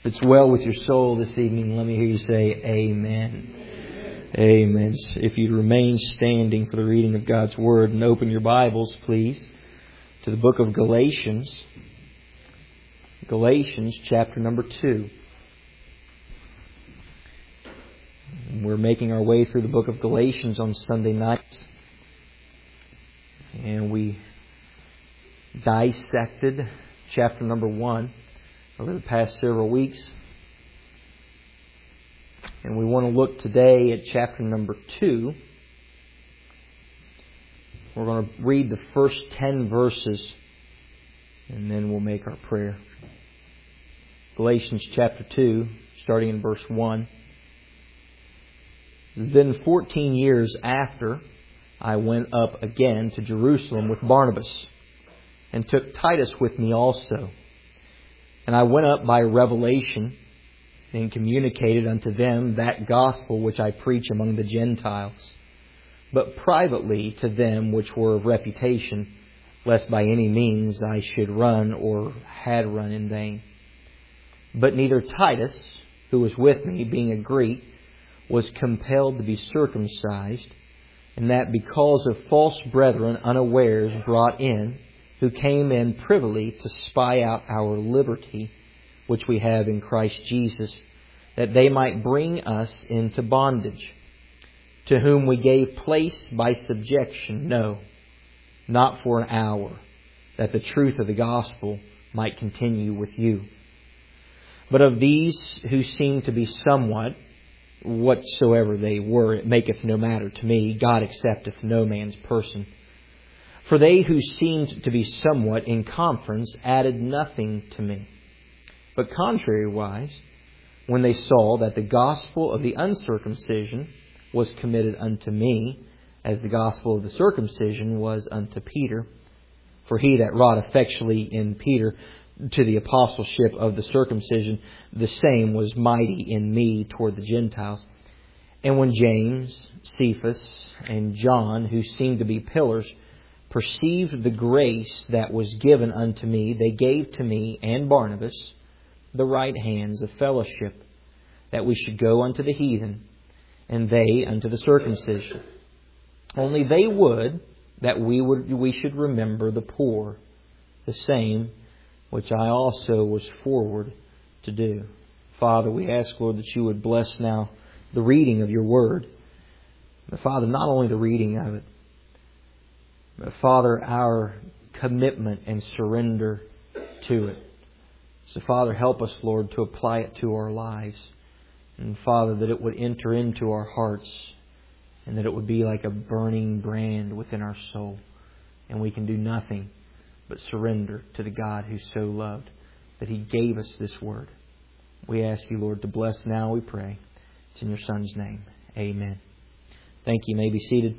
If it's well with your soul this evening, let me hear you say amen. Amen. If you'd remain standing for the reading of God's Word and open your Bibles, please, to the book of Galatians. Galatians chapter number 2. We're making our way through the book of Galatians on Sunday nights. And we dissected chapter number 1 over the past several weeks. And we want to look today at chapter number 2. We're going to read the first 10 verses and then we'll make our prayer. Galatians chapter 2, starting in verse 1. Then 14 years after, I went up again to Jerusalem with Barnabas, and took Titus with me also. And I went up by revelation, and communicated unto them that gospel which I preach among the Gentiles, but privately to them which were of reputation, lest by any means I should run or had run in vain. But neither Titus, who was with me, being a Greek, was compelled to be circumcised, and that because of false brethren unawares brought in, who came in privily to spy out our liberty, which we have in Christ Jesus, that they might bring us into bondage, to whom we gave place by subjection, no, not for an hour, that the truth of the gospel might continue with you. But of these who seem to be somewhat, whatsoever they were, it maketh no matter to me. God accepteth no man's person. For they who seemed to be somewhat in conference added nothing to me. But contrariwise, when they saw that the gospel of the uncircumcision was committed unto me, as the gospel of the circumcision was unto Peter, for he that wrought effectually in Peter to the apostleship of the circumcision, the same was mighty in me toward the Gentiles. And when James, Cephas, and John, who seemed to be pillars, perceived the grace that was given unto me, they gave to me and Barnabas the right hands of fellowship, that we should go unto the heathen, and they unto the circumcision. Only they would that we should remember the poor, the same which I also was forward to do. Father, we ask, Lord, that you would bless now the reading of your word. But Father, not only the reading of it, but Father, our commitment and surrender to it. So Father, help us, Lord, to apply it to our lives. And Father, that it would enter into our hearts and that it would be like a burning brand within our soul. And we can do nothing but surrender to the God who so loved that He gave us this word. We ask you, Lord, to bless now, we pray. It's in your Son's name. Amen. Thank you. You may be seated.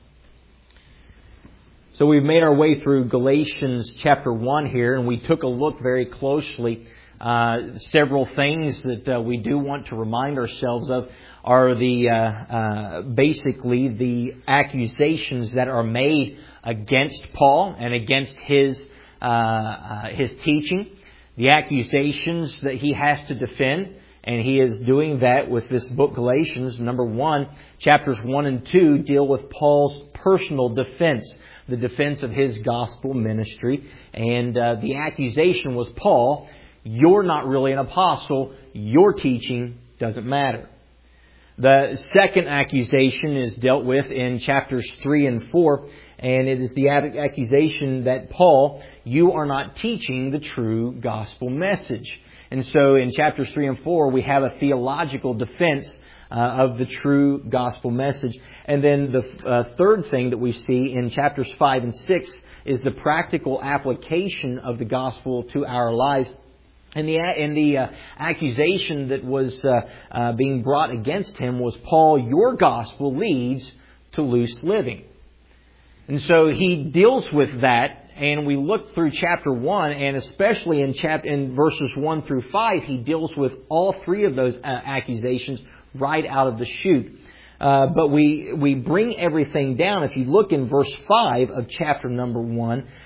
So we've made our way through Galatians chapter 1 here, and we took a look very closely. Several things that we do want to remind ourselves of are basically the accusations that are made against Paul and against his teaching. The accusations that he has to defend, and he is doing that with this book Galatians. Number 1, chapters 1 and 2 deal with Paul's personal defense, the defense of his gospel ministry. And the accusation was, Paul, you're not really an apostle. Your teaching doesn't matter. The second accusation is dealt with in chapters 3 and 4. And it is the accusation that, Paul, you are not teaching the true gospel message. And so in chapters 3 and 4, we have a theological defense of the true gospel message. And then the third thing that we see in chapters 5 and 6 is the practical application of the gospel to our lives. And the accusation that was being brought against him was, Paul, your gospel leads to loose living. And so he deals with that, and we look through chapter 1, and especially in verses 1 through 5, he deals with all three of those accusations right out of the chute. But we bring everything down. If you look in verse 5 of chapter number 1,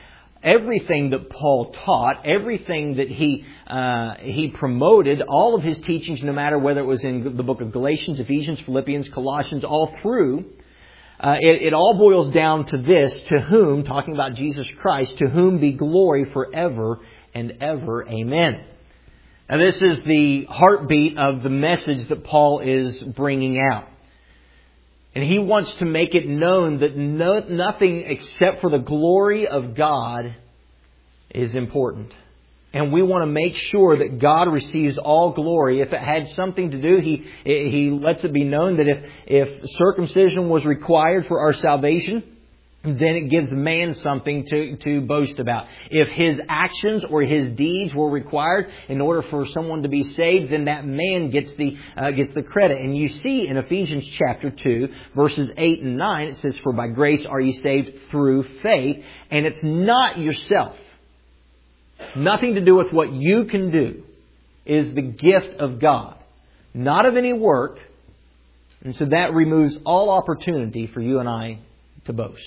everything that Paul taught, everything that he promoted, all of his teachings, no matter whether it was in the book of Galatians, Ephesians, Philippians, Colossians, all through, it all boils down to this: to whom, talking about Jesus Christ, to whom be glory forever and ever. Amen. Now this is the heartbeat of the message that Paul is bringing out. And he wants to make it known that nothing except for the glory of God is important. And we want to make sure that God receives all glory. If it had something to do, he lets it be known that if circumcision was required for our salvation, then it gives man something to boast about. If his actions or his deeds were required in order for someone to be saved, then that man gets the credit. And you see in Ephesians chapter 2, verses 8 and 9, it says, "For by grace are ye saved through faith." And it's not yourself. Nothing to do with what you can do. It is the gift of God, not of any work. And so that removes all opportunity for you and I to boast.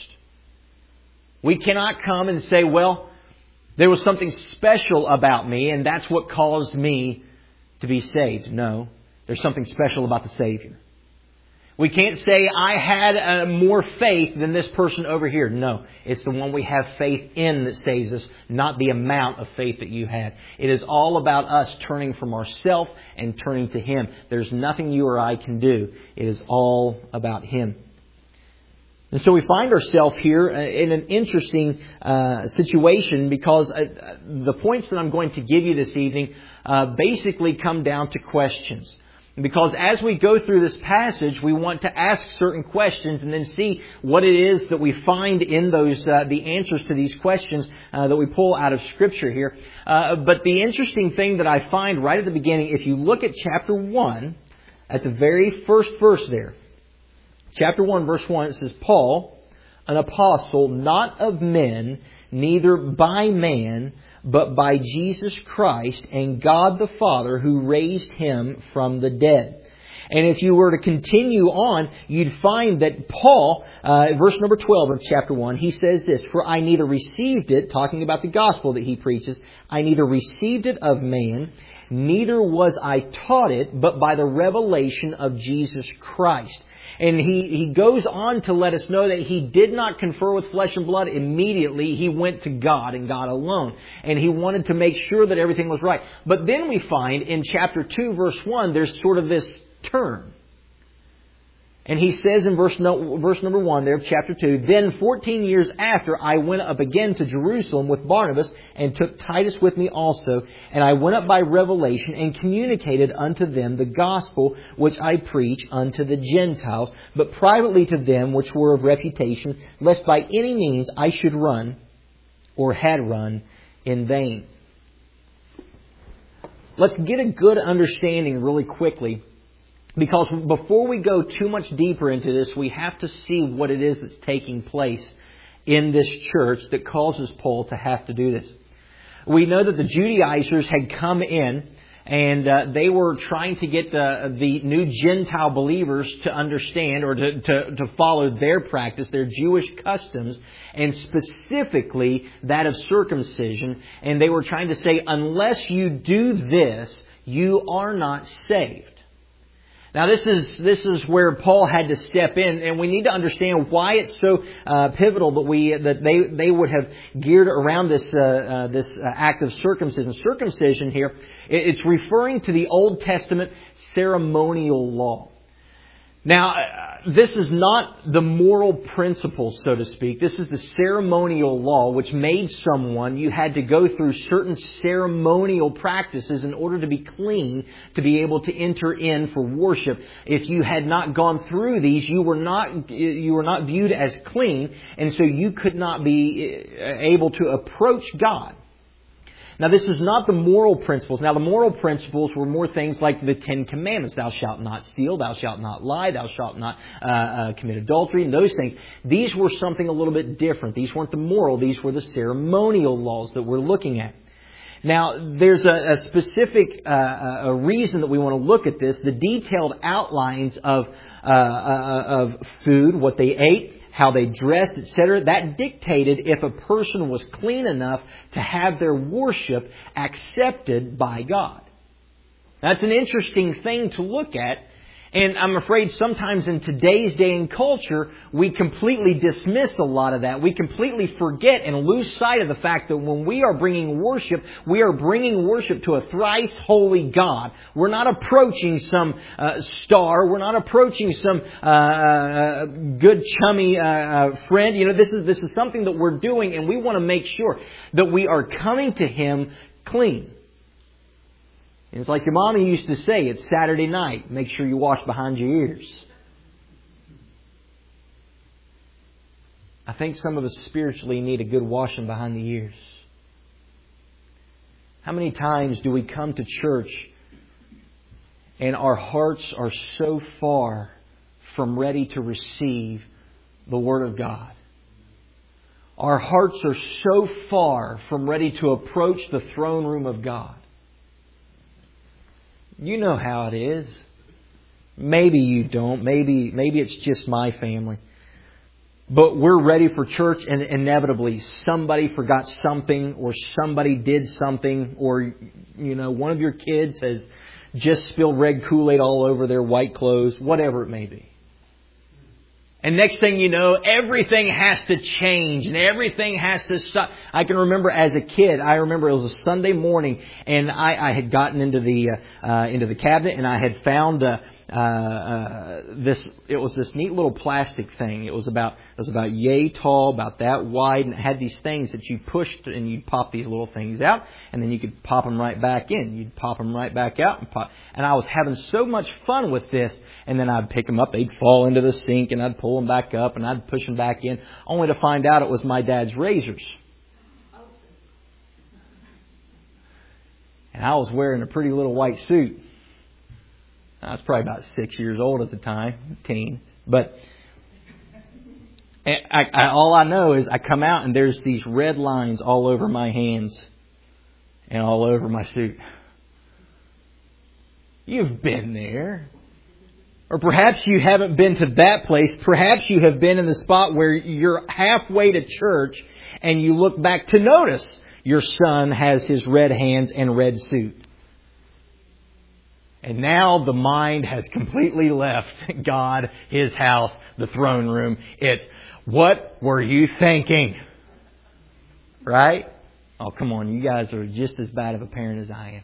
We cannot come and say, well, there was something special about me and that's what caused me to be saved. No, there's something special about the Savior. We can't say, I had more faith than this person over here. No, it's the one we have faith in that saves us, not the amount of faith that you had. It is all about us turning from ourselves and turning to Him. There's nothing you or I can do. It is all about Him. And so we find ourselves here in an interesting situation because the points that I'm going to give you this evening basically come down to questions. Because as we go through this passage, we want to ask certain questions and then see what it is that we find in those the answers to these questions that we pull out of Scripture here. But the interesting thing that I find right at the beginning, if you look at chapter 1, at the very first verse there, chapter 1, verse 1, it says, "Paul, an apostle, not of men, neither by man, but by Jesus Christ and God the Father who raised Him from the dead." And if you were to continue on, you'd find that Paul, verse number 12 of chapter 1, he says this, "For I neither received it," talking about the gospel that he preaches, "I neither received it of man, neither was I taught it, but by the revelation of Jesus Christ." And he goes on to let us know that he did not confer with flesh and blood immediately. He went to God and God alone. And he wanted to make sure that everything was right. But then we find in chapter 2, verse 1, there's sort of this turn. And he says in verse number 1 there of chapter 2, "Then 14 years after I went up again to Jerusalem with Barnabas and took Titus with me also. And I went up by revelation and communicated unto them the gospel which I preach unto the Gentiles, but privately to them which were of reputation, lest by any means I should run or had run in vain." Let's get a good understanding really quickly. Because before we go too much deeper into this, we have to see what it is that's taking place in this church that causes Paul to have to do this. We know that the Judaizers had come in and they were trying to get the new Gentile believers to understand or to follow their practice, their Jewish customs, and specifically that of circumcision. And they were trying to say, unless you do this, you are not saved. Now this is where Paul had to step in, and we need to understand why it's so pivotal that they would have geared around this act of circumcision. Circumcision here, it's referring to the Old Testament ceremonial law. Now, this is not the moral principles, so to speak. This is the ceremonial law, which made someone, you had to go through certain ceremonial practices in order to be clean, to be able to enter in for worship. If you had not gone through these, you were not viewed as clean, and so you could not be able to approach God. Now, this is not the moral principles. Now, the moral principles were more things like the Ten Commandments. Thou shalt not steal, thou shalt not lie, thou shalt not commit adultery, and those things. These were something a little bit different. These weren't the moral. These were the ceremonial laws that we're looking at. Now, there's a specific a reason that we want to look at this. The detailed outlines of food, what they ate, how they dressed, etc., that dictated if a person was clean enough to have their worship accepted by God. That's an interesting thing to look at. And I'm afraid sometimes in today's day and culture, we completely dismiss a lot of that. We completely forget and lose sight of the fact that when we are bringing worship, we are bringing worship to a thrice holy God. We're not approaching some star. We're not approaching some good chummy friend. You know, this is something that we're doing, and we want to make sure that we are coming to Him clean. It's like your mommy used to say, it's Saturday night. Make sure you wash behind your ears. I think some of us spiritually need a good washing behind the ears. How many times do we come to church and our hearts are so far from ready to receive the Word of God? Our hearts are so far from ready to approach the throne room of God. You know how it is. Maybe you don't. Maybe it's just my family. But we're ready for church, and inevitably somebody forgot something, or somebody did something, or one of your kids has just spilled red Kool-Aid all over their white clothes, whatever it may be. And next thing you know, everything has to change and everything has to stop. I can remember as a kid, it was a Sunday morning, and I had gotten into the cabinet, and I had found this. It was this neat little plastic thing. It was about yay tall, about that wide, and it had these things that you pushed and you'd pop these little things out, and then you could pop them right back in. You'd pop them right back out and pop. And I was having so much fun with this, and then I'd pick them up, they'd fall into the sink, and I'd pull them back up, and I'd push them back in, only to find out it was my dad's razors. And I was wearing a pretty little white suit. I was probably about 6 years old at the time, teen. But all I know is I come out and there's these red lines all over my hands and all over my suit. You've been there. Or perhaps you haven't been to that place. Perhaps you have been in the spot where you're halfway to church and you look back to notice your son has his red hands and red suit. And now the mind has completely left God, His house, the throne room. It's, what were you thinking? Right? Oh, come on. You guys are just as bad of a parent as I am.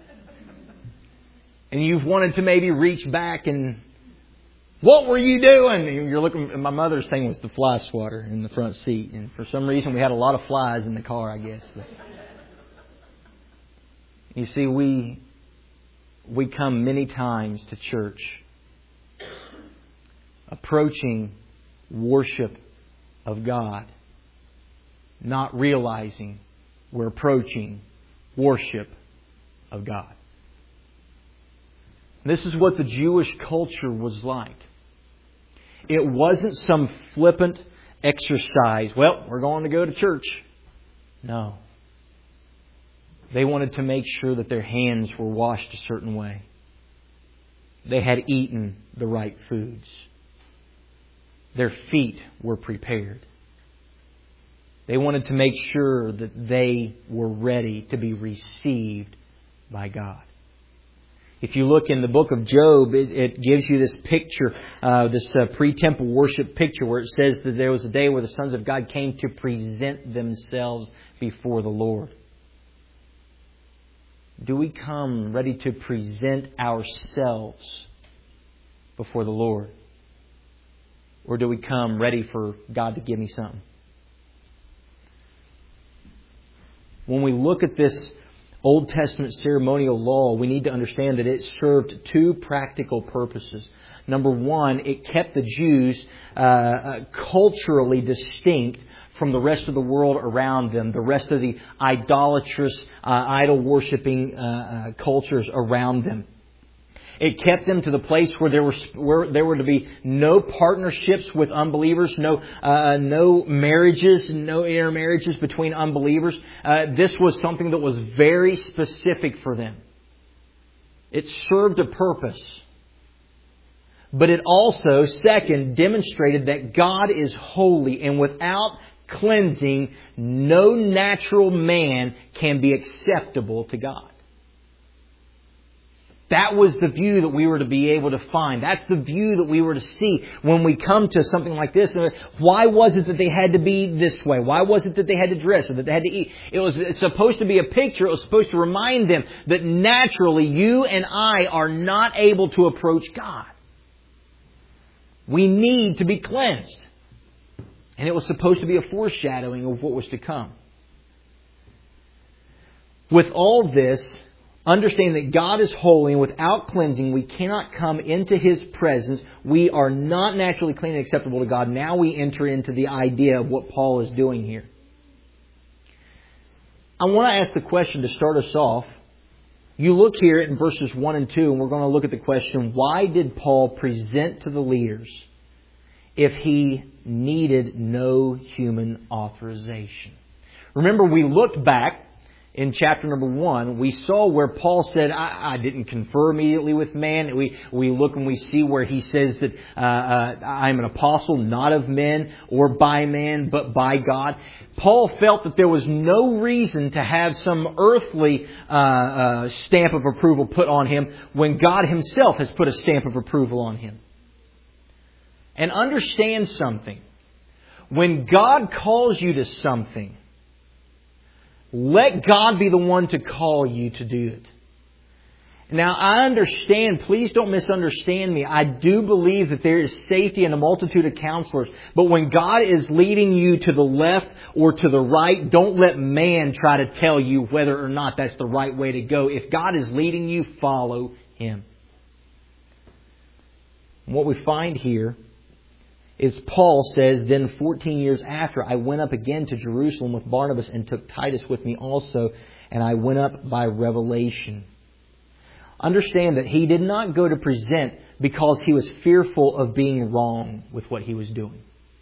And you've wanted to maybe reach back and, what were you doing? And you're looking. My mother's thing was the fly swatter in the front seat. And for some reason we had a lot of flies in the car, I guess. But you see, we come many times to church approaching worship of God, not realizing we're approaching worship of God. This is what the Jewish culture was like. It wasn't some flippant exercise. Well, we're going to go to church. No. They wanted to make sure that their hands were washed a certain way. They had eaten the right foods. Their feet were prepared. They wanted to make sure that they were ready to be received by God. If you look in the book of Job, it gives you this picture, this pre-temple worship picture where it says that there was a day where the sons of God came to present themselves before the Lord. Do we come ready to present ourselves before the Lord? Or do we come ready for God to give me something? When we look at this Old Testament ceremonial law, we need to understand that it served two practical purposes. Number one, it kept the Jews culturally distinct from the rest of the world around them, the rest of the idolatrous, idol-worshipping cultures around them. It kept them to the place where there were to be no partnerships with unbelievers, no marriages, no intermarriages between unbelievers. This was something that was very specific for them. It served a purpose. But it also, second, demonstrated that God is holy, and without cleansing, no natural man can be acceptable to God. That was the view that we were to be able to find. That's the view that we were to see when we come to something like this. Why was it that they had to be this way? Why was it that they had to dress or that they had to eat? It's supposed to be a picture. It was supposed to remind them that naturally you and I are not able to approach God. We need to be cleansed. And it was supposed to be a foreshadowing of what was to come. With all this, understand that God is holy, and without cleansing, we cannot come into His presence. We are not naturally clean and acceptable to God. Now we enter into the idea of what Paul is doing here. I want to ask the question to start us off. You look here in verses 1 and 2, and we're going to look at the question, why did Paul present to the leaders if he needed no human authorization? Remember, we looked back in chapter number 1, we saw where Paul said, I didn't confer immediately with man. We look and we see where he says that I'm an apostle, not of men or by man, but by God. Paul felt that there was no reason to have some earthly stamp of approval put on him when God Himself has put a stamp of approval on him. And understand something. When God calls you to something, let God be the one to call you to do it. Now, I understand, please don't misunderstand me. I do believe that there is safety in a multitude of counselors. But when God is leading you to the left or to the right, don't let man try to tell you whether or not that's the right way to go. If God is leading you, follow Him. And what we find here is Paul says, then 14 years after, I went up again to Jerusalem with Barnabas and took Titus with me also, and I went up by revelation. Understand that he did not go to present because he was fearful of being wrong with what he was doing.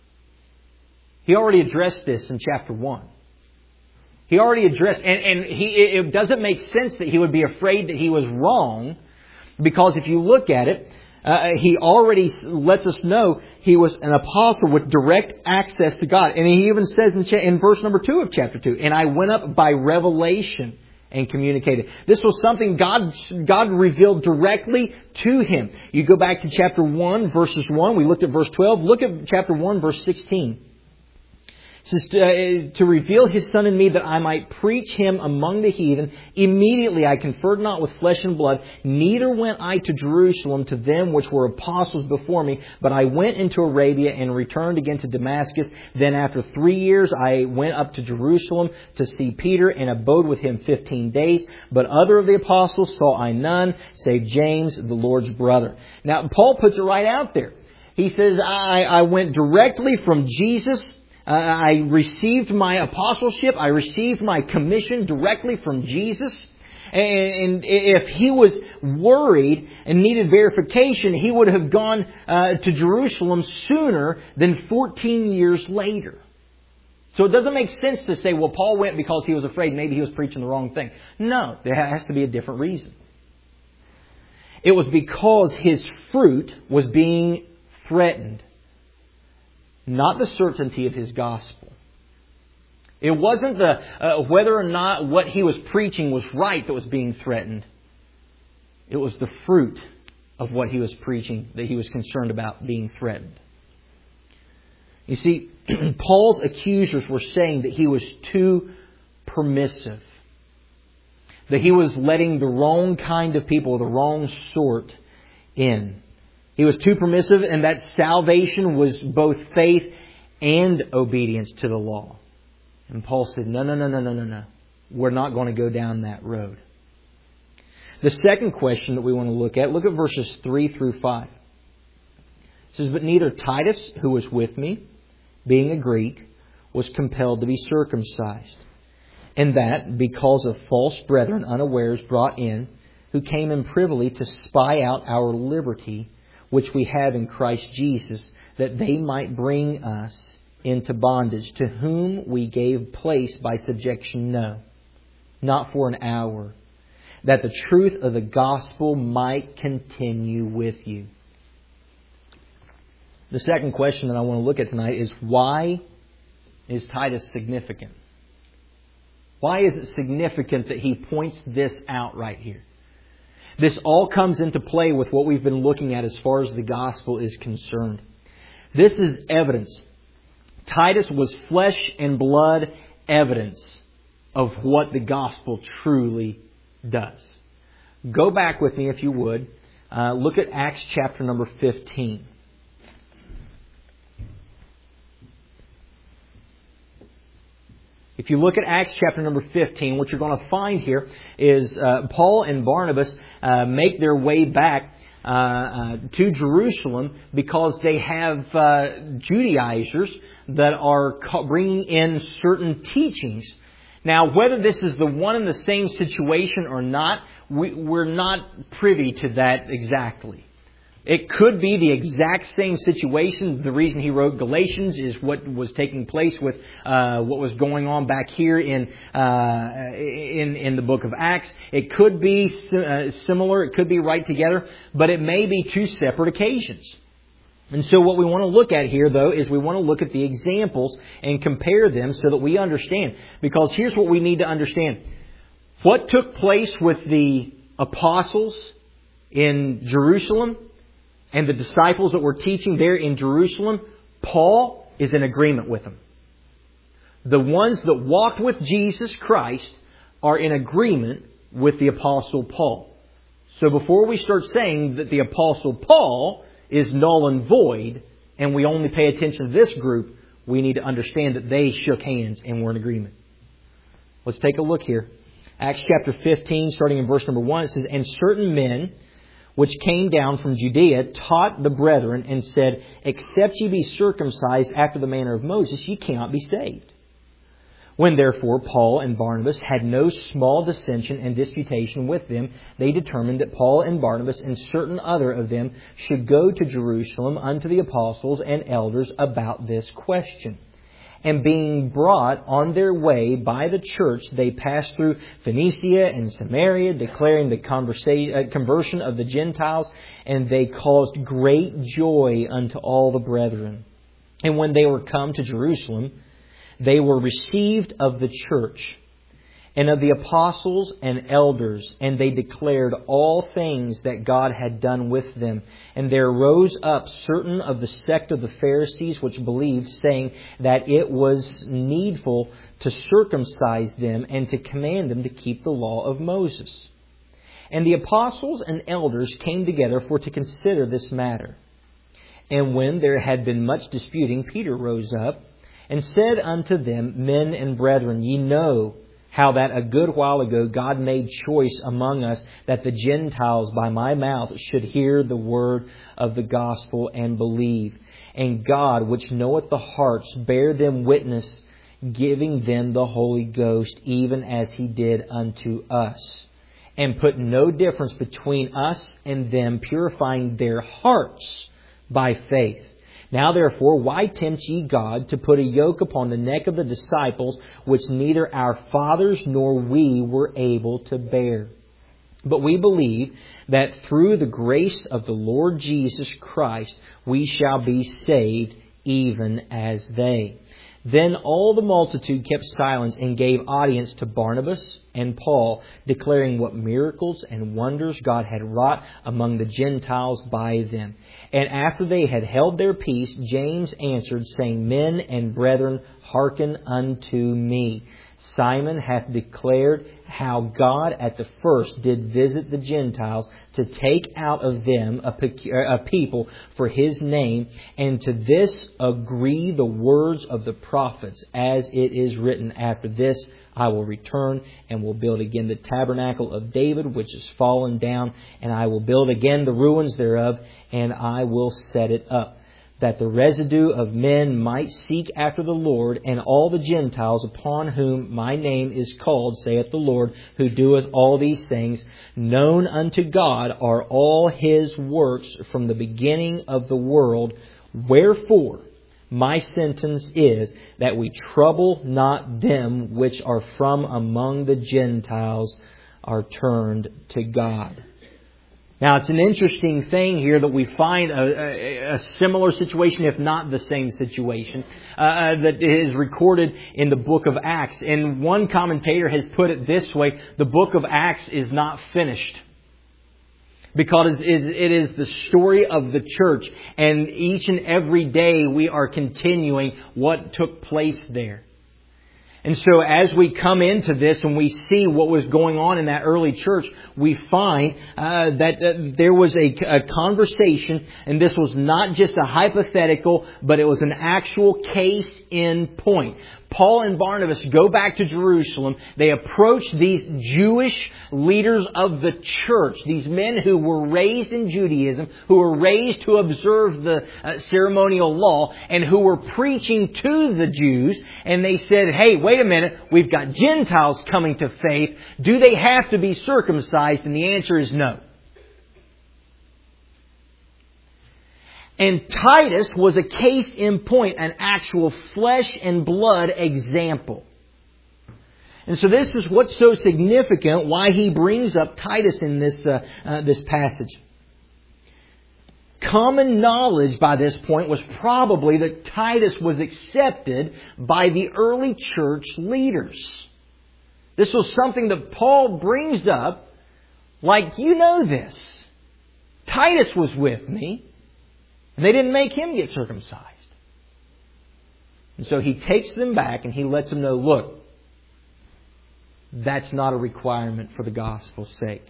He already addressed this in chapter 1. He already addressed, it doesn't make sense that he would be afraid that he was wrong, because if you look at it, he already lets us know he was an apostle with direct access to God. And he even says in verse number 2 of chapter 2, and I went up by revelation and communicated. This was something God revealed directly to him. You go back to chapter 1, verses 1. We looked at verse 12. Look at chapter 1, verse 16. It says, to reveal His Son in me that I might preach Him among the heathen. Immediately I conferred not with flesh and blood, neither went I to Jerusalem to them which were apostles before me, but I went into Arabia and returned again to Damascus. Then after 3 years I went up to Jerusalem to see Peter and abode with him 15 days. But other of the apostles saw I none, save James, the Lord's brother. Now Paul puts it right out there. He says, I went directly from Jesus. I received my apostleship. I received my commission directly from Jesus. And if he was worried and needed verification, he would have gone to Jerusalem sooner than 14 years later. So it doesn't make sense to say, well, Paul went because he was afraid maybe he was preaching the wrong thing. No, there has to be a different reason. It was because his fruit was being threatened. Not the certainty of his gospel. It wasn't whether or not what he was preaching was right that was being threatened. It was the fruit of what he was preaching that he was concerned about being threatened. You see, Paul's accusers were saying that he was too permissive. That he was letting the wrong kind of people, the wrong sort, in. He was too permissive, and that salvation was both faith and obedience to the law. And Paul said, no. We're not going to go down that road. The second question that we want to look at verses 3 through 5. It says, but neither Titus, who was with me, being a Greek, was compelled to be circumcised. And that, because of false brethren unawares brought in, who came in privily to spy out our liberty, which we have in Christ Jesus, that they might bring us into bondage, to whom we gave place by subjection, no, not for an hour, that the truth of the gospel might continue with you. The second question that I want to look at tonight is, why is Titus significant? Why is it significant that he points this out right here? This all comes into play with what we've been looking at as far as the gospel is concerned. This is evidence. Titus was flesh and blood evidence of what the gospel truly does. Go back with me, if you would. Look at Acts chapter number 15. If you look at Acts chapter number 15, what you're going to find here is Paul and Barnabas make their way back to Jerusalem because they have Judaizers that are bringing in certain teachings. Now, whether this is the one and the same situation or not, we're not privy to that exactly. It could be the exact same situation. The reason he wrote Galatians is what was taking place with what was going on back here in the book of Acts. It could be similar. It could be right together. But it may be two separate occasions. And so what we want to look at here, though, is we want to look at the examples and compare them so that we understand. Because here's what we need to understand. What took place with the apostles in Jerusalem and the disciples that were teaching there in Jerusalem, Paul is in agreement with them. The ones that walked with Jesus Christ are in agreement with the Apostle Paul. So before we start saying that the Apostle Paul is null and void, and we only pay attention to this group, we need to understand that they shook hands and were in agreement. Let's take a look here. Acts chapter 15, starting in verse number 1, it says, "And certain men which came down from Judea taught the brethren and said, Except ye be circumcised after the manner of Moses, ye cannot be saved. When therefore Paul and Barnabas had no small dissension and disputation with them, they determined that Paul and Barnabas and certain other of them should go to Jerusalem unto the apostles and elders about this question. And being brought on their way by the church, they passed through Phoenicia and Samaria, declaring the conversion of the Gentiles, and they caused great joy unto all the brethren. And when they were come to Jerusalem, they were received of the church and of the apostles and elders, and they declared all things that God had done with them. And there rose up certain of the sect of the Pharisees which believed, saying that it was needful to circumcise them and to command them to keep the law of Moses. And the apostles and elders came together for to consider this matter. And when there had been much disputing, Peter rose up and said unto them, Men and brethren, ye know how that a good while ago God made choice among us that the Gentiles by my mouth should hear the word of the gospel and believe. And God, which knoweth the hearts, bare them witness, giving them the Holy Ghost, even as He did unto us. And put no difference between us and them, purifying their hearts by faith. Now therefore, why tempt ye God to put a yoke upon the neck of the disciples, which neither our fathers nor we were able to bear? But we believe that through the grace of the Lord Jesus Christ, we shall be saved, even as they. Then all the multitude kept silence and gave audience to Barnabas and Paul, declaring what miracles and wonders God had wrought among the Gentiles by them. And after they had held their peace, James answered, saying, Men and brethren, hearken unto me. Simon hath declared how God at the first did visit the Gentiles to take out of them a people for His name, and to this agree the words of the prophets, as it is written, After this I will return and will build again the tabernacle of David, which is fallen down, and I will build again the ruins thereof, and I will set it up, that the residue of men might seek after the Lord, and all the Gentiles upon whom my name is called, saith the Lord, who doeth all these things. Known unto God are all His works from the beginning of the world. Wherefore, my sentence is that we trouble not them which are from among the Gentiles, are turned to God. Now, it's an interesting thing here that we find a similar situation, if not the same situation, that is recorded in the book of Acts. And one commentator has put it this way: the book of Acts is not finished, because it is the story of the church, and each and every day we are continuing what took place there. And so as we come into this and we see what was going on in that early church, we find that there was a conversation, and this was not just a hypothetical, but it was an actual case in point. Paul and Barnabas go back to Jerusalem. They approach these Jewish leaders of the church, these men who were raised in Judaism, who were raised to observe the ceremonial law, and who were preaching to the Jews. And they said, hey, wait a minute, we've got Gentiles coming to faith. Do they have to be circumcised? And the answer is no. And Titus was a case in point, an actual flesh and blood example. And so this is what's so significant, why he brings up Titus in this passage. Common knowledge by this point was probably that Titus was accepted by the early church leaders. This was something that Paul brings up, like, you know this. Titus was with me, and they didn't make him get circumcised. And so he takes them back and he lets them know, look, that's not a requirement for the gospel's sake.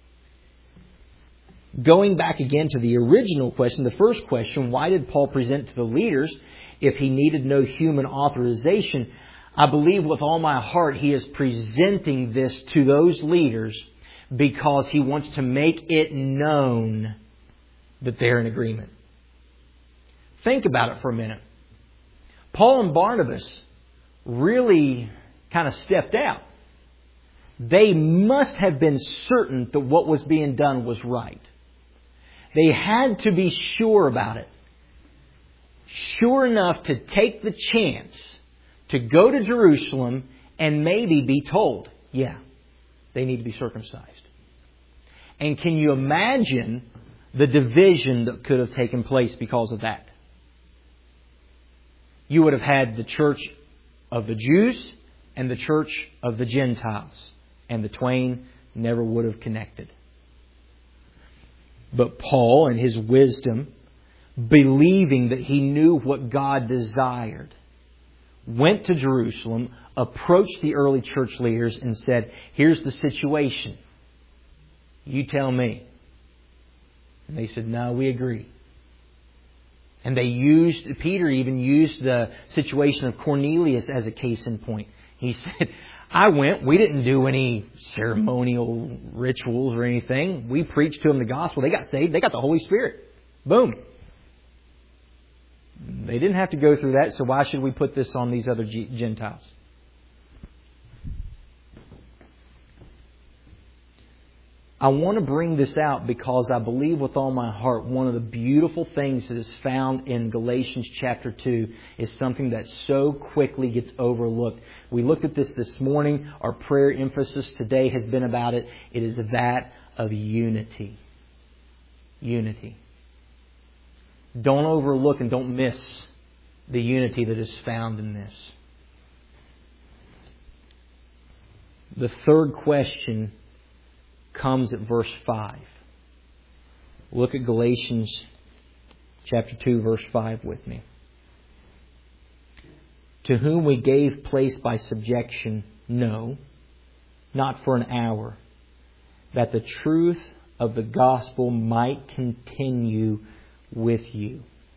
Going back again to the original question, the first question, why did Paul present to the leaders if he needed no human authorization? I believe with all my heart he is presenting this to those leaders because he wants to make it known that they're in agreement. Think about it for a minute. Paul and Barnabas really kind of stepped out. They must have been certain that what was being done was right. They had to be sure about it. Sure enough to take the chance to go to Jerusalem and maybe be told, yeah, they need to be circumcised. And can you imagine the division that could have taken place because of that? You would have had the church of the Jews and the church of the Gentiles. And the twain never would have connected. But Paul, in his wisdom, believing that he knew what God desired, went to Jerusalem, approached the early church leaders and said, here's the situation. You tell me. And they said, no, we agree. And Peter even used the situation of Cornelius as a case in point. He said, I went, we didn't do any ceremonial rituals or anything. We preached to them the gospel. They got saved. They got the Holy Spirit. Boom. They didn't have to go through that, so why should we put this on these other Gentiles? I want to bring this out because I believe with all my heart one of the beautiful things that is found in Galatians chapter 2 is something that so quickly gets overlooked. We looked at this morning. Our prayer emphasis today has been about it. It is that of unity. Unity. Don't overlook and don't miss the unity that is found in this. The third question comes at verse 5. Look at Galatians chapter 2, verse 5 with me. To whom we gave place by subjection, no, not for an hour, that the truth of the gospel might continue with you.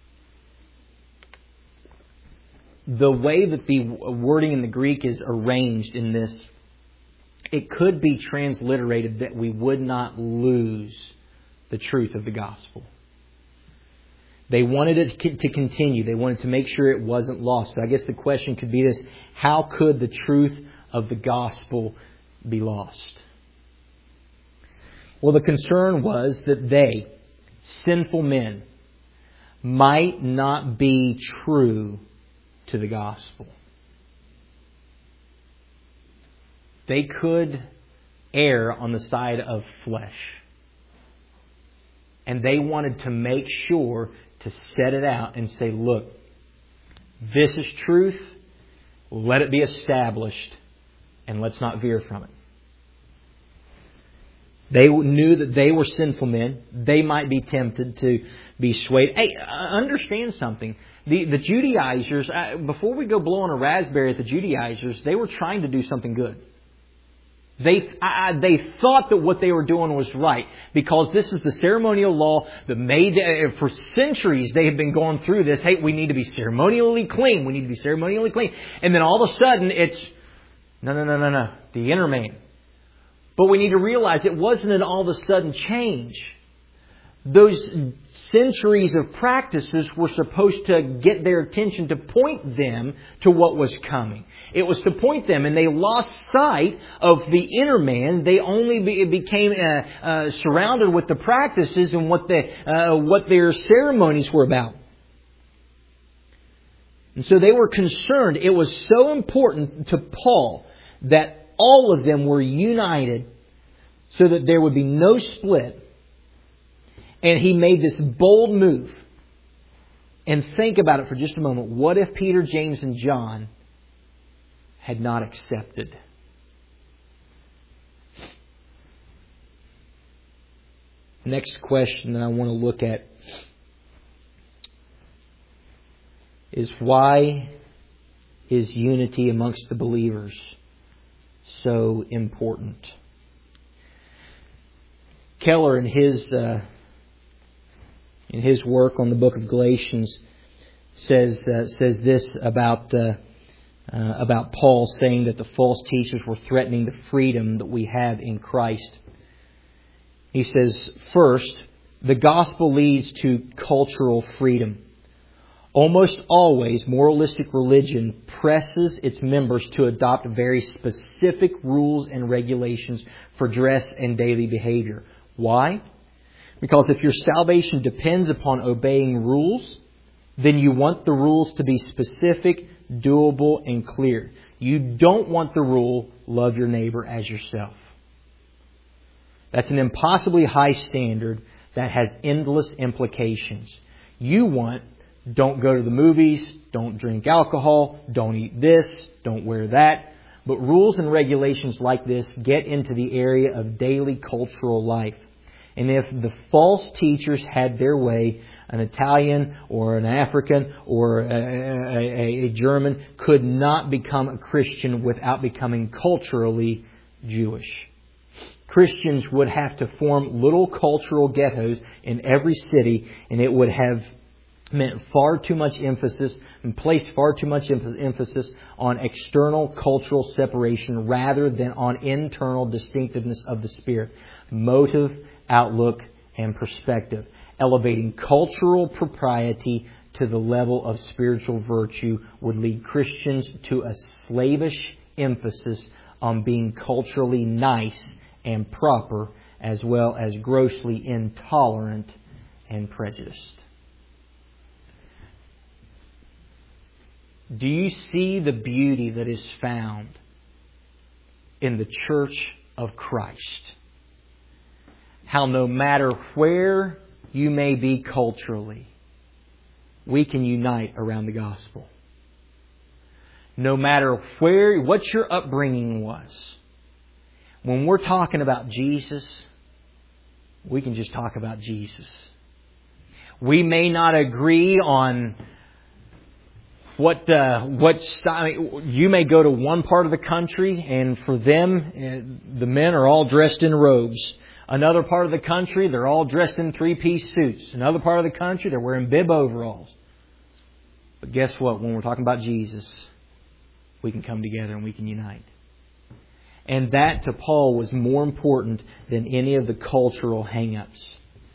The way that the wording in the Greek is arranged in this, it could be transliterated that we would not lose the truth of the gospel. They wanted it to continue. They wanted to make sure it wasn't lost. So I guess the question could be this: how could the truth of the gospel be lost? Well, the concern was that they, sinful men, might not be true to the gospel. They could err on the side of flesh. And they wanted to make sure to set it out and say, look, this is truth. Let it be established. And let's not veer from it. They knew that they were sinful men. They might be tempted to be swayed. Hey, understand something. The Judaizers, before we go blowing a raspberry at the Judaizers, they were trying to do something good. They thought that what they were doing was right, because this is the ceremonial law that made, for centuries they had been going through this. Hey, we need to be ceremonially clean. We need to be ceremonially clean. And then all of a sudden it's, no. The inner man. But we need to realize it wasn't an all of a sudden change. Those centuries of practices were supposed to get their attention, to point them to what was coming. It was to point them, and they lost sight of the inner man. They only became surrounded with the practices and what their ceremonies were about. And so they were concerned. It was so important to Paul that all of them were united so that there would be no split. And he made this bold move. And think about it for just a moment. What if Peter, James, and John had not accepted? Next question that I want to look at is, why is unity amongst the believers so important? Keller, in his work on the book of Galatians, says this about Paul, saying that the false teachers were threatening the freedom that we have in Christ. He says, first, the gospel leads to cultural freedom. Almost always, moralistic religion presses its members to adopt very specific rules and regulations for dress and daily behavior. Why? Because if your salvation depends upon obeying rules, then you want the rules to be specific, doable, and clear. You don't want the rule, love your neighbor as yourself. That's an impossibly high standard that has endless implications. You want, don't go to the movies, don't drink alcohol, don't eat this, don't wear that. But rules and regulations like this get into the area of daily cultural life. And if the false teachers had their way, an Italian or an African or a German could not become a Christian without becoming culturally Jewish. Christians would have to form little cultural ghettos in every city, and it would have meant far too much emphasis and placed far too much emphasis on external cultural separation rather than on internal distinctiveness of the Spirit. Motive, outlook, and perspective. Elevating cultural propriety to the level of spiritual virtue would lead Christians to a slavish emphasis on being culturally nice and proper, as well as grossly intolerant and prejudiced. Do you see the beauty that is found in the church of Christ? How no matter where you may be culturally, we can unite around the gospel. No matter what your upbringing was, when we're talking about Jesus, we can just talk about Jesus. We may not agree on what you may go to one part of the country, and for them, the men are all dressed in robes. Another part of the country, they're all dressed in three-piece suits. Another part of the country, they're wearing bib overalls. But guess what? When we're talking about Jesus, we can come together and we can unite. And that, to Paul, was more important than any of the cultural hang-ups.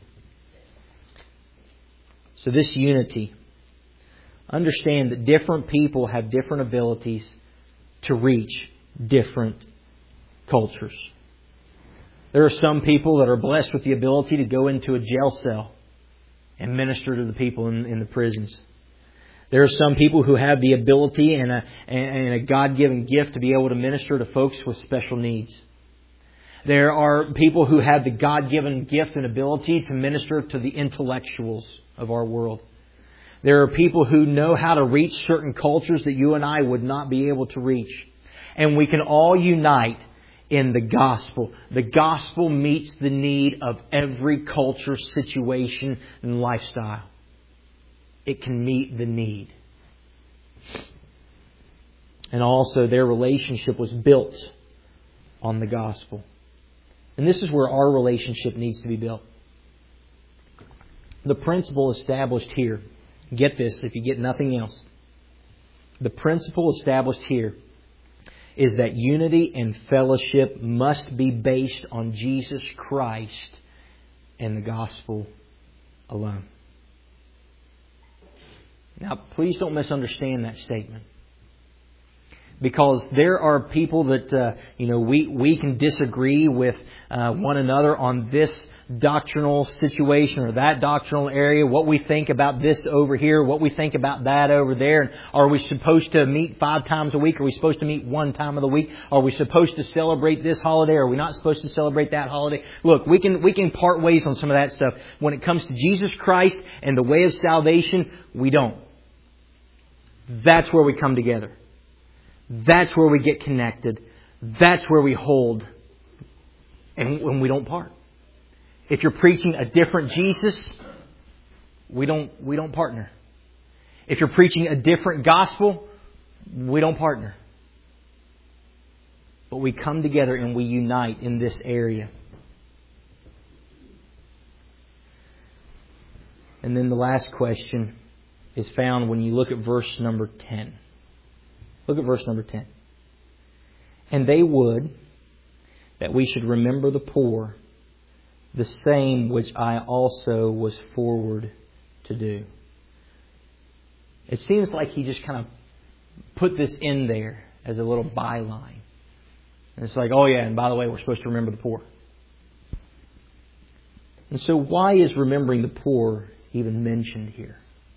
So this unity, understand that different people have different abilities to reach different cultures. There are some people that are blessed with the ability to go into a jail cell and minister to the people in the prisons. There are some people who have the ability and a God-given gift to be able to minister to folks with special needs. There are people who have the God-given gift and ability to minister to the intellectuals of our world. There are people who know how to reach certain cultures that you and I would not be able to reach. And we can all unite in the gospel. The gospel meets the need of every culture, situation, and lifestyle. It can meet the need. And also their relationship was built on the gospel. And this is where our relationship needs to be built. The principle established here, get this if you get nothing else. The principle established here is that unity and fellowship must be based on Jesus Christ and the gospel alone. Now, please don't misunderstand that statement. Because there are people that, we can disagree with one another on this doctrinal situation or that doctrinal area, what we think about this over here, what we think about that over there. And are we supposed to meet 5 times a week? Are we supposed to meet 1 time of the week? Are we supposed to celebrate this holiday? Are we not supposed to celebrate that holiday? Look, we can part ways on some of that stuff. When it comes to Jesus Christ and the way of salvation, we don't. That's where we come together. That's where we get connected. That's where we hold. And when we don't part. If you're preaching a different Jesus, we don't partner. If you're preaching a different gospel, we don't partner. But we come together and we unite in this area. And then the last question is found when you look at verse number 10. Look at verse number 10. And they would that we should remember the poor, the same which I also was forward to do. It seems like he just kind of put this in there as a little byline. And it's like, oh yeah, and by the way, we're supposed to remember the poor. And so why is remembering the poor even mentioned here?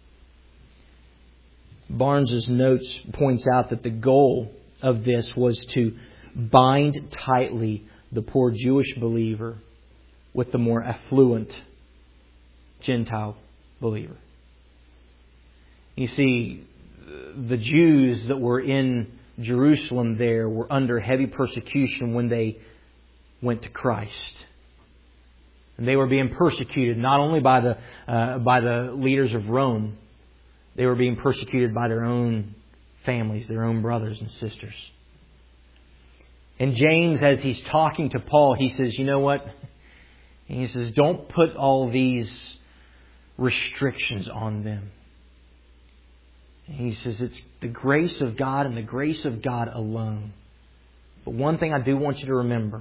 Barnes's notes points out that the goal of this was to bind tightly the poor Jewish believer with the more affluent Gentile believer. You see, the Jews that were in Jerusalem there were under heavy persecution when they went to Christ. And they were being persecuted not only by the leaders of Rome. They were being persecuted by their own families, their own brothers and sisters. And James, as he's talking to Paul, he says, you know what? And he says, don't put all these restrictions on them. And he says, it's the grace of God and the grace of God alone. But one thing I do want you to remember,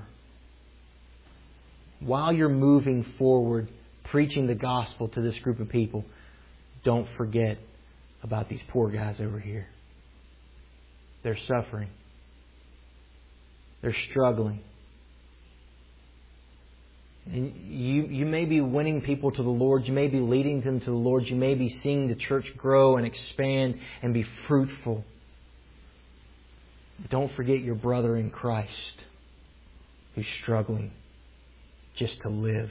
while you're moving forward, preaching the gospel to this group of people, don't forget about these poor guys over here. They're suffering. They're struggling. And you may be winning people to the Lord. You may be leading them to the Lord. You may be seeing the church grow and expand and be fruitful. But don't forget your brother in Christ who's struggling just to live.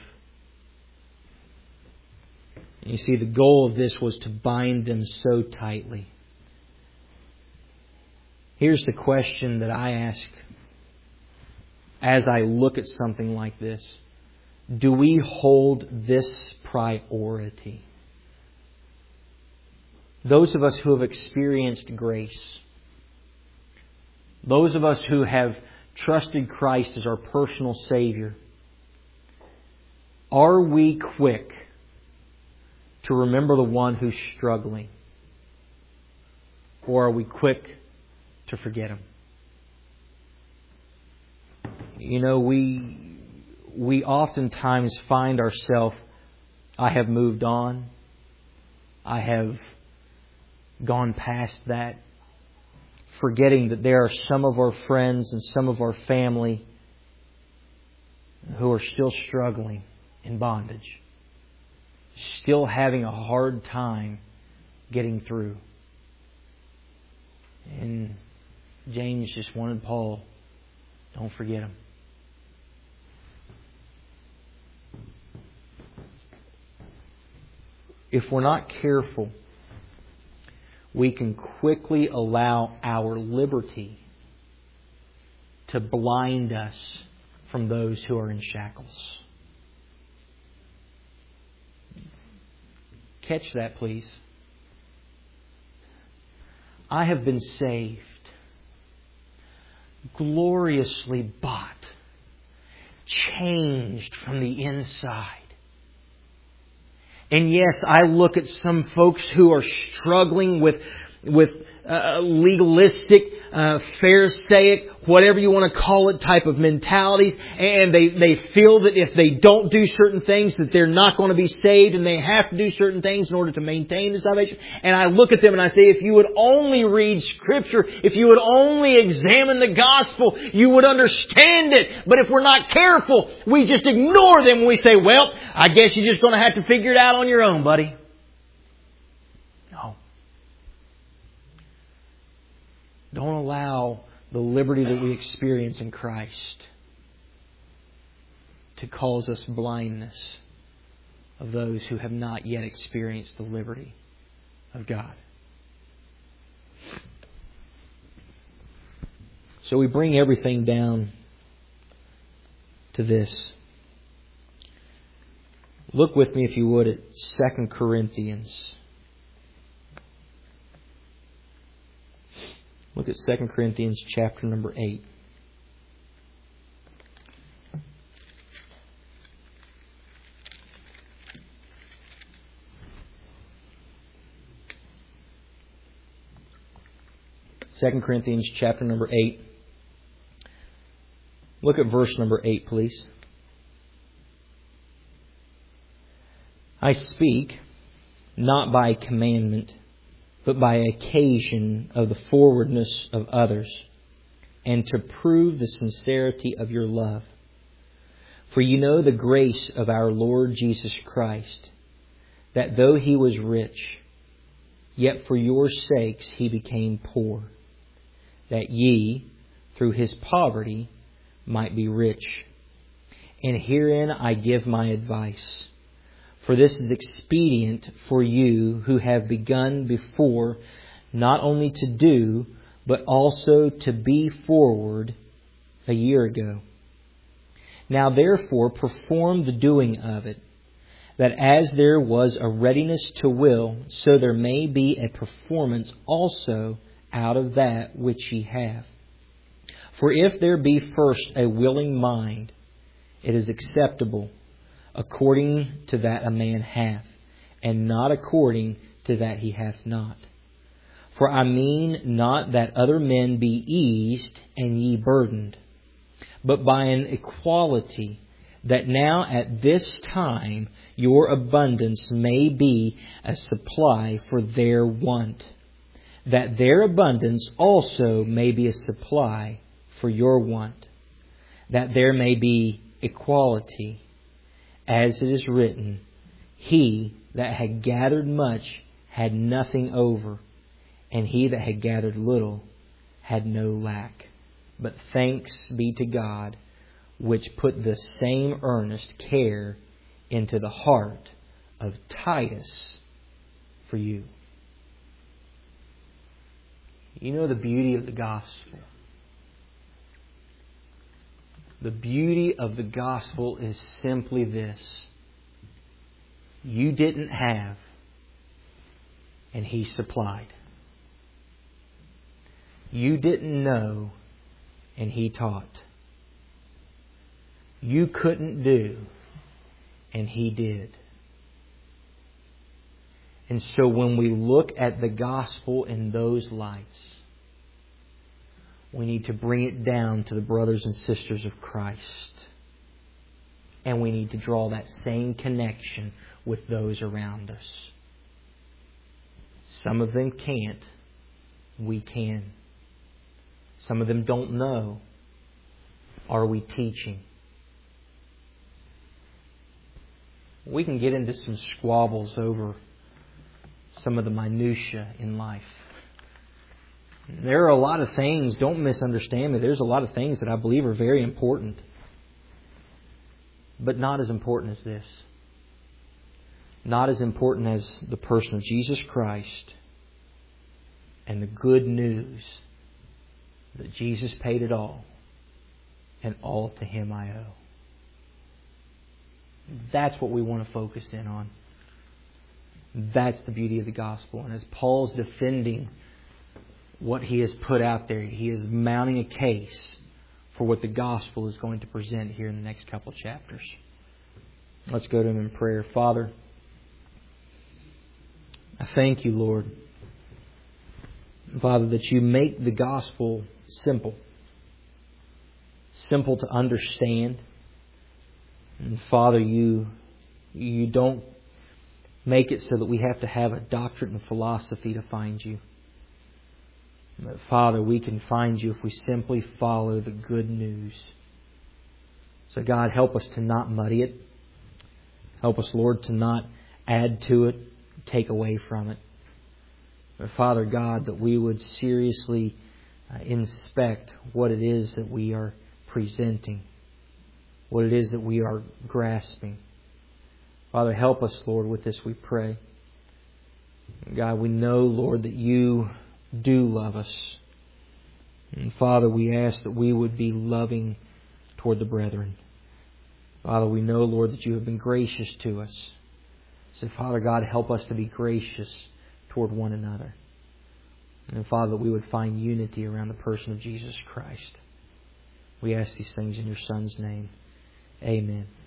You see, the goal of this was to bind them so tightly. Here's the question that I ask as I look at something like this. Do we hold this priority? Those of us who have experienced grace, those of us who have trusted Christ as our personal Savior, are we quick to remember the one who's struggling? Or are we quick to forget him? You know, we oftentimes find ourselves, I have moved on. I have gone past that. Forgetting that there are some of our friends and some of our family who are still struggling in bondage. Still having a hard time getting through. And James just wanted Paul, don't forget him. if we're not careful, we can quickly allow our liberty to blind us from those who are in shackles. Catch that, please. I have been saved, gloriously bought, changed from the inside. And yes, I look at some folks who are struggling with legalistic, Pharisaic, whatever you want to call it, type of mentalities, and they feel that if they don't do certain things that they're not going to be saved, and they have to do certain things in order to maintain the salvation. And I look at them and I say, if you would only read Scripture, if you would only examine the Gospel, you would understand it. But if we're not careful, we just ignore them and we say, well, I guess you're just going to have to figure it out on your own, buddy. No. Don't allow the liberty that we experience in Christ to cause us blindness of those who have not yet experienced the liberty of God. So we bring everything down to this. Look with me, if you would, at 2 Corinthians. Look at 2 Corinthians chapter number 8. Second Corinthians chapter number 8. Look at verse number 8, please. I speak not by commandment, but by occasion of the forwardness of others, and to prove the sincerity of your love. For you know the grace of our Lord Jesus Christ, that though He was rich, yet for your sakes He became poor, that ye, through His poverty, might be rich. And herein I give my advice. For this is expedient for you who have begun before, not only to do, but also to be forward a year ago. Now therefore perform the doing of it, that as there was a readiness to will, so there may be a performance also out of that which ye have. For if there be first a willing mind, it is acceptable, according to that a man hath, and not according to that he hath not. For I mean not that other men be eased and ye burdened, but by an equality, that now at this time your abundance may be a supply for their want, that their abundance also may be a supply for your want, that there may be equality. As it is written, he that had gathered much had nothing over, and he that had gathered little had no lack. But thanks be to God, which put the same earnest care into the heart of Titus for you. You know the beauty of the gospel. The beauty of the gospel is simply this. You didn't have, and He supplied. You didn't know, and He taught. You couldn't do, and He did. And so when we look at the gospel in those lights, we need to bring it down to the brothers and sisters of Christ. And we need to draw that same connection with those around us. Some of them can't. We can. Some of them don't know. Are we teaching? We can get into some squabbles over some of the minutiae in life. There are a lot of things, don't misunderstand me, there's a lot of things that I believe are very important. But not as important as this. not as important as the person of Jesus Christ and the good news that Jesus paid it all, and all to Him I owe. That's what we want to focus in on. That's the beauty of the gospel. And as Paul's defending what he has put out there, he is mounting a case for what the gospel is going to present here in the next couple of chapters. Let's go to Him in prayer. Father, I thank You, Lord, Father, that You make the gospel simple. Simple to understand. And Father, You don't make it so that we have to have a doctrine and philosophy to find You. But Father, we can find You if we simply follow the good news. So God, help us to not muddy it. Help us, Lord, to not add to it, take away from it. But Father God, that we would seriously inspect what it is that we are presenting, what it is that we are grasping. Father, help us, Lord, with this we pray. God, we know, Lord, that You do love us. And Father, we ask that we would be loving toward the brethren. Father, we know, Lord, that You have been gracious to us. So, Father God, help us to be gracious toward one another. And Father, that we would find unity around the person of Jesus Christ. We ask these things in Your Son's name. Amen.